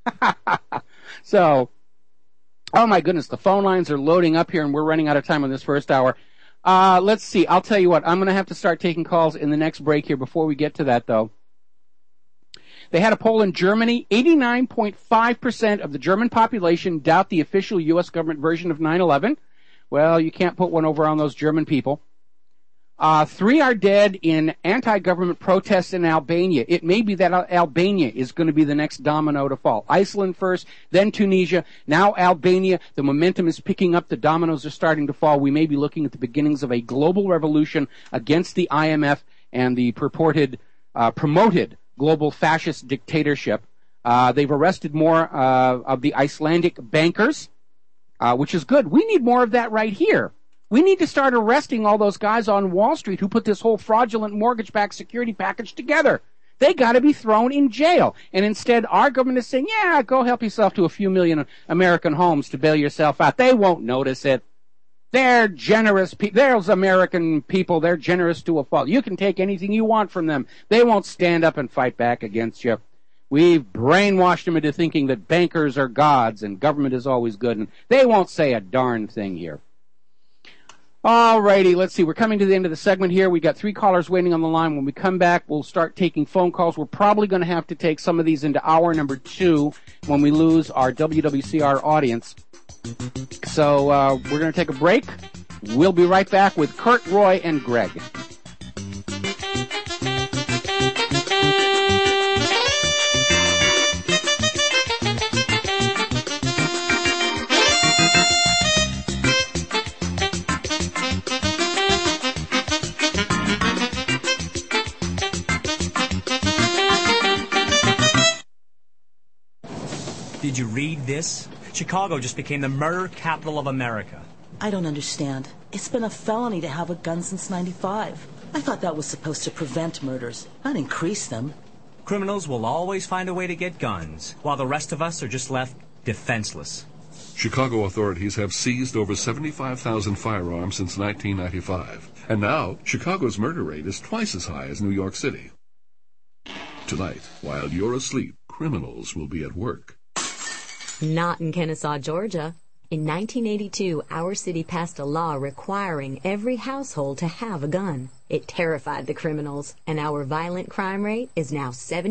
So, oh my goodness, the phone lines are loading up here and we're running out of time on this first hour. Let's see. I'll tell you what. I'm going to have to start taking calls in the next break here. Before we get to that, though, they had a poll in Germany. 89.5% of the German population doubt the official U.S. government version of 9/11. Well, you can't put one over on those German people. 3 are dead in anti-government protests in Albania. It may be that Albania is going to be the next domino to fall. Iceland first, then Tunisia, now Albania. The momentum is picking up. The dominoes are starting to fall. We may be looking at the beginnings of a global revolution against the IMF and the promoted global fascist dictatorship They've arrested more of the Icelandic bankers, which is good. We need more of that right here. We need to start arresting all those guys on Wall Street who put this whole fraudulent mortgage-backed security package together. They got to be thrown in jail. And instead, our government is saying, yeah, go help yourself to a few million American homes to bail yourself out. They won't notice it. They're generous. There's American people. They're generous to a fault. You can take anything you want from them. They won't stand up and fight back against you. We've brainwashed them into thinking that bankers are gods and government is always good. And they won't say a darn thing here. All righty, let's see. We're coming to the end of the segment here. We got 3 callers waiting on the line. When we come back, we'll start taking phone calls. We're probably going to have to take some of these into hour number 2 when we lose our WWCR audience. So we're going to take a break. We'll be right back with Kurt, Roy, and Greg. Did you read this? Chicago just became the murder capital of America. I don't understand. It's been a felony to have a gun since '95. I thought that was supposed to prevent murders, not increase them. Criminals will always find a way to get guns, while the rest of us are just left defenseless. Chicago authorities have seized over 75,000 firearms since 1995. And now, Chicago's murder rate is twice as high as New York City. Tonight, while you're asleep, criminals will be at work. Not in Kennesaw, Georgia. In 1982, our city passed a law requiring every household to have a gun. It terrified the criminals, and our violent crime rate is now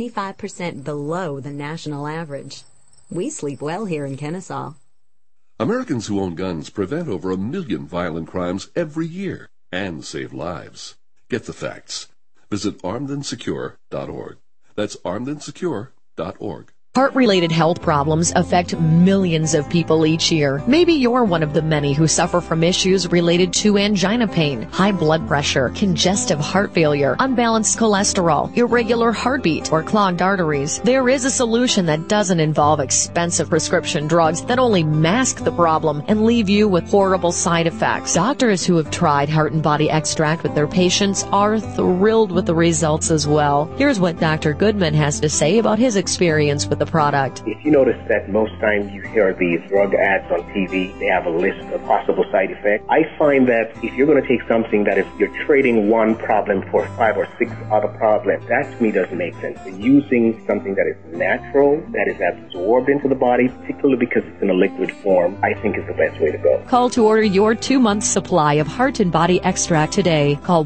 75% below the national average. We sleep well here in Kennesaw. Americans who own guns prevent over 1 million violent crimes every year and save lives. Get the facts. Visit armedandsecure.org. That's armedandsecure.org. Heart-related health problems affect millions of people each year. Maybe you're one of the many who suffer from issues related to angina pain, high blood pressure, congestive heart failure, unbalanced cholesterol, irregular heartbeat, or clogged arteries. There is a solution that doesn't involve expensive prescription drugs that only mask the problem and leave you with horrible side effects. Doctors who have tried Heart and Body Extract with their patients are thrilled with the results as well. Here's what Dr. Goodman has to say about his experience with the product. If you notice that most times you hear these drug ads on TV, they have a list of possible side effects. I find that if you're going to take something that if you're trading one problem for 5 or 6 other problems, that to me doesn't make sense. Using something that is natural, that is absorbed into the body, particularly because it's in a liquid form, I think is the best way to go. Call to order your 2-month supply of Heart and Body Extract today. Call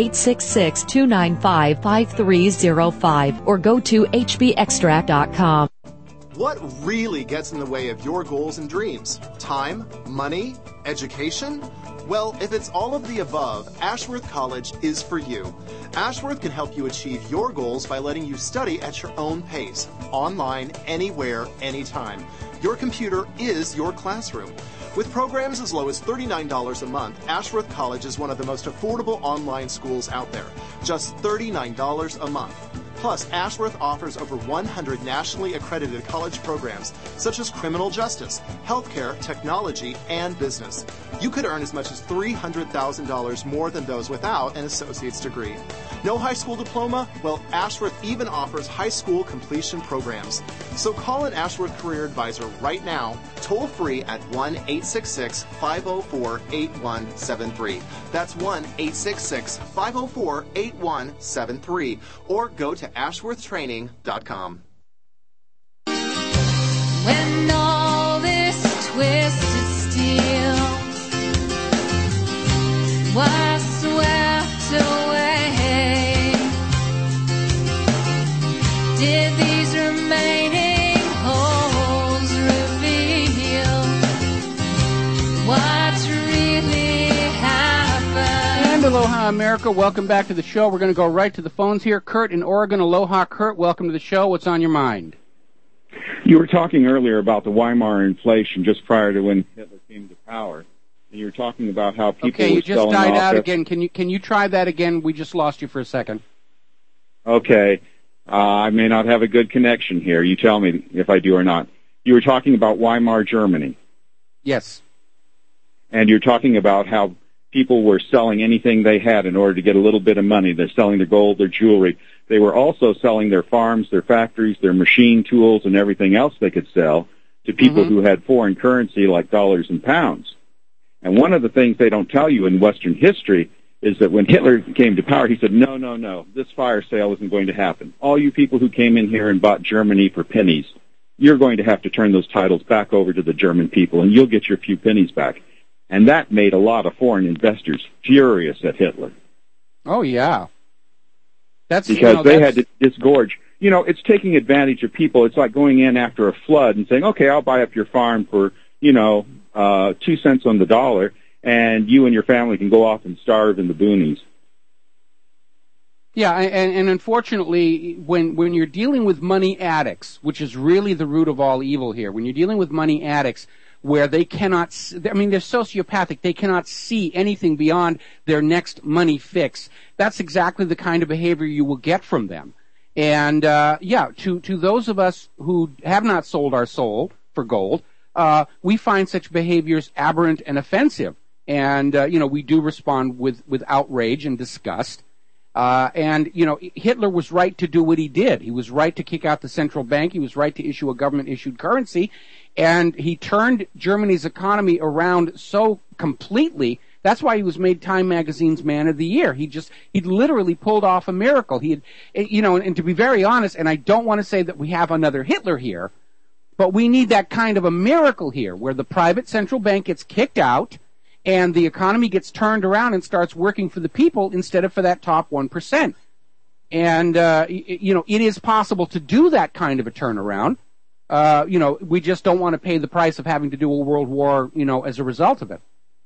1-866-295-5305 or go to hbextract.com. What really gets in the way of your goals and dreams? Time? Money? Education? Well, if it's all of the above, Ashworth College is for you. Ashworth can help you achieve your goals by letting you study at your own pace, online, anywhere, anytime. Your computer is your classroom. With programs as low as $39 a month, Ashworth College is one of the most affordable online schools out there. Just $39 a month. Plus, Ashworth offers over 100 nationally accredited college programs, such as criminal justice, healthcare, technology, and business. You could earn as much as $300,000 more than those without an associate's degree. No high school diploma? Well, Ashworth even offers high school completion programs. So call an Ashworth Career Advisor right now, toll free at 1-866-504-8173. That's 1-866-504-8173. Or go to ashworthtraining.com. When all this twisted steel was swept away, did these remaining holes reveal what's really happened? And aloha, America. Welcome back to the show. We're going to go right to the phones here. Kurt in Oregon. Aloha, Kurt. Welcome to the show. What's on your mind? You were talking earlier about the Weimar inflation just prior to when Hitler came to power. And you were talking about how people Okay, were you just selling died off out their... again. Can you try that again? We just lost you for a second. Okay. I may not have a good connection here. You tell me if I do or not. You were talking about Weimar Germany. Yes. And you're talking about how people were selling anything they had in order to get a little bit of money. They're selling their gold, their jewelry. They were also selling their farms, their factories, their machine tools, and everything else they could sell to people who had foreign currency like dollars and pounds. And one of the things they don't tell you in Western history is that when Hitler came to power, he said, no, this fire sale isn't going to happen. All you people who came in here and bought Germany for pennies, you're going to have to turn those titles back over to the German people, and you'll get your few pennies back. And that made a lot of foreign investors furious at Hitler. Oh, yeah. That's because they had to disgorge. It's taking advantage of people. It's like going in after a flood and saying, okay, I'll buy up your farm for, 2 cents on the dollar, and you and your family can go off and starve in the boonies. Yeah, and unfortunately, when you're dealing with money addicts, which is really the root of all evil here, when you're dealing with money addicts where they cannot, they're sociopathic, they cannot see anything beyond their next money fix, that's exactly the kind of behavior you will get from them. And, to those of us who have not sold our soul for gold, we find such behaviors aberrant and offensive. And, we do respond with outrage and disgust. Hitler was right to do what he did. He was right to kick out the central bank. He was right to issue a government-issued currency. And he turned Germany's economy around so completely. That's why he was made Time Magazine's Man of the Year. He literally pulled off a miracle. And to be very honest, and I don't want to say that we have another Hitler here, but we need that kind of a miracle here where the private central bank gets kicked out and the economy gets turned around and starts working for the people instead of for that top 1%. And, it is possible to do that kind of a turnaround. We just don't want to pay the price of having to do a world war, as a result of it.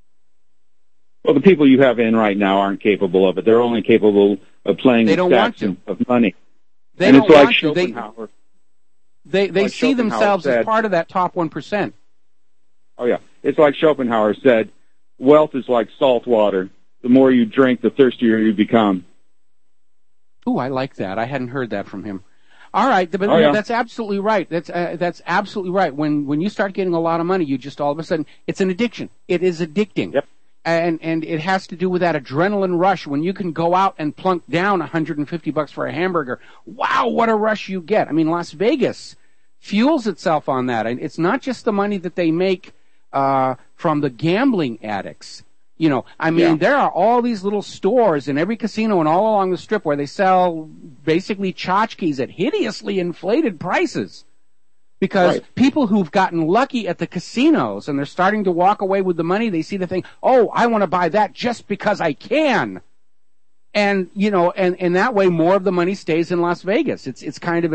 Well, the people you have in right now aren't capable of it. They're only capable of playing with stacks of money. They don't want to. They see themselves as part of that top 1%. Oh, yeah. It's like Schopenhauer said, wealth is like salt water. The more you drink, the thirstier you become. Ooh, I like that. I hadn't heard that from him. All right, but that's absolutely right. That's absolutely right. When you start getting a lot of money, you just all of a sudden, it's an addiction. It is addicting. Yep. And it has to do with that adrenaline rush when you can go out and plunk down $150 for a hamburger. Wow, what a rush you get. Las Vegas fuels itself on that. And it's not just the money that they make from the gambling addicts. There are all these little stores in every casino and all along the strip where they sell basically tchotchkes at hideously inflated prices. Because people who've gotten lucky at the casinos and they're starting to walk away with the money, they see the thing, oh, I want to buy that just because I can. And, and that way more of the money stays in Las Vegas. It's kind of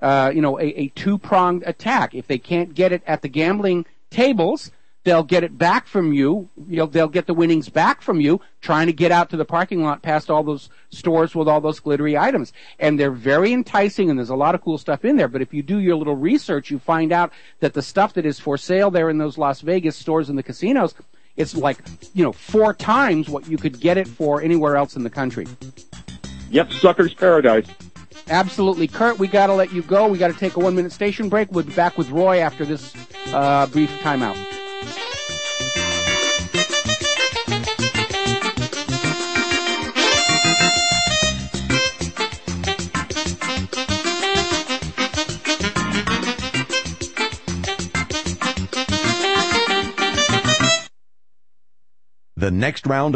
a two-pronged attack. If they can't get it at the gambling tables, they'll get it back from you. They'll get the winnings back from you trying to get out to the parking lot past all those stores with all those glittery items. And they're very enticing, and there's a lot of cool stuff in there. But if you do your little research, you find out that the stuff that is for sale there in those Las Vegas stores and the casinos, it's like, 4 times what you could get it for anywhere else in the country. Yep, sucker's paradise. Absolutely. Kurt, we got to let you go. We got to take a 1-minute station break. We'll be back with Roy after this brief timeout. The next round